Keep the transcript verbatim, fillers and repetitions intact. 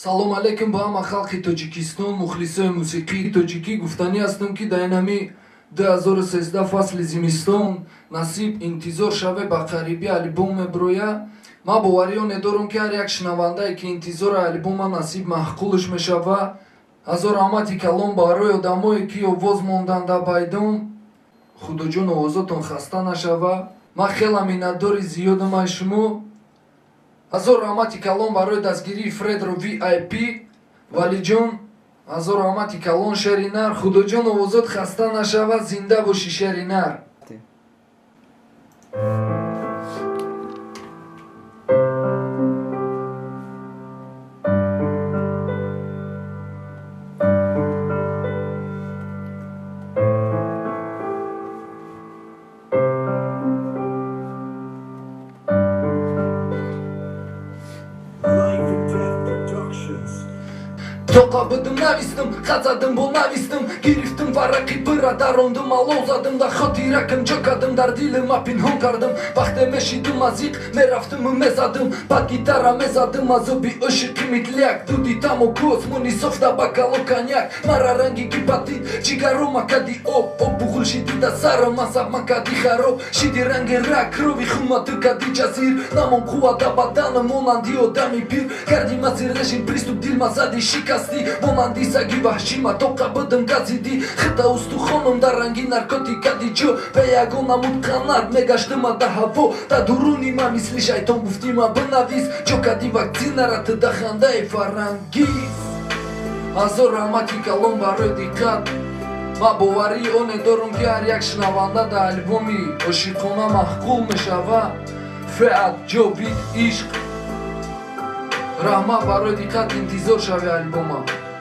салом алейкум ба ҳама халқи Тоҷикистон, мухлисои мусиқии тоҷикӣ. Гуфтанӣ ҳастам ки дар инами ду ҳазору сенздаҳ фасли зимистон насиб интизор шаве ба қарибӣ албом меброя. Ман бовариёне дорам ки ҳар як шинавандае ки интизори албома насиб маҳқулаш мешава. ҳазор раҳмати калон барои одамое ки овоз мондан дар байдон. Худоҷон овозотон хаста нашава. Ман хела миннатдори зиёдам аз шумо. ҳазор раҳмати калон барои дастгирии Фредро ви ай пи. Валиҷон ҳазор раҳмати калон шери нар. Худоҷон овозот хаста нашава. Зинда боши шери нар. Тоқа будам навистам, хат задам бо навистам. Гирифтам варақи пира дарондам, алло задам. Дар хотиракам ҷо кардам, дар дилама пинҳон кардам. Вақте мешидам азиқ, мерафтам мезадам. Бад гитара мезадам, азоби ошиқи митляк. Дуди тамоку осмони софта ба кало коньяк. Мара ранги гипатит, ҷигарома кади об. Об буғул шиди да сарам, асабма кади хароб. Шиди ранги рак, рови хума ту кади ҷазир. Намон қувват да баданам, монанди одами пир. Карди масир решин приступ, дилма зади шикаст. Монанди саги ваҳшима тоқа будам газиди. Хита устухонам дар ранги наркотика диҷо. Бе ягона мутқанат мегаштима да ҳаво. Да дуруни ма мисли шайтон гуфтима бинавис. ҷо кади ваксинара ту да хандаи фарангиз. ҳазор раҳмати калон барои диққат. Ман боварии оне дорам ки ҳар як шинаванда дар албоми ошиқона маҳқул мешава. Феат ҷовид ишқ. раҳмат барои диққат. интизор шави албома.